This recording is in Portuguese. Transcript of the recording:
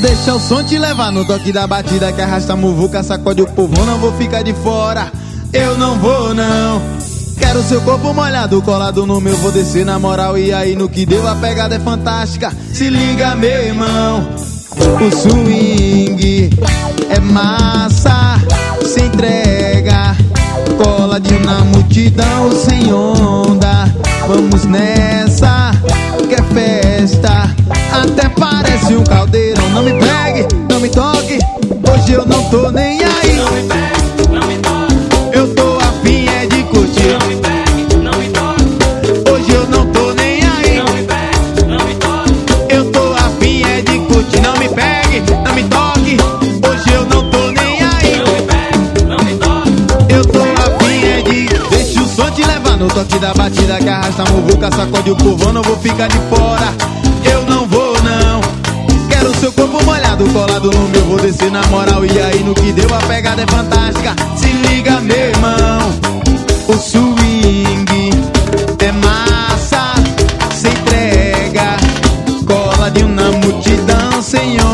Deixa o som te levar no toque da batida que arrasta a muvuca, sacode o povo, não vou ficar de fora. Eu não vou não. Quero seu corpo molhado, colado no meu, vou descer na moral. E aí no que deu a pegada é fantástica. Se liga meu irmão, o swing é massa, se entrega, cola de na multidão sem onda. Vamos nessa, que é festa, até parece um caldeirão. Não me pegue, não me toque, hoje eu não tô nem aí. Não me pegue, não me toque, eu tô afim é de curtir. não me pegue, não me toque, hoje eu não tô nem aí. não me pegue, não me toque, eu tô afim é de curtir. Não me pegue, não me toque, hoje eu não tô nem aí. não me pegue, não me toque, eu tô afim é de... Deixa o som te levar no toque da batida que arrasta a muvuca, sacode o povão, não vou ficar de fora. Eu não vou não. Quero seu corpo molhado, colado no meu, vou descer na moral. E aí no que deu a pegada é fantástica. Se liga meu irmão, o swing é massa, se entrega, cola de uma multidão sem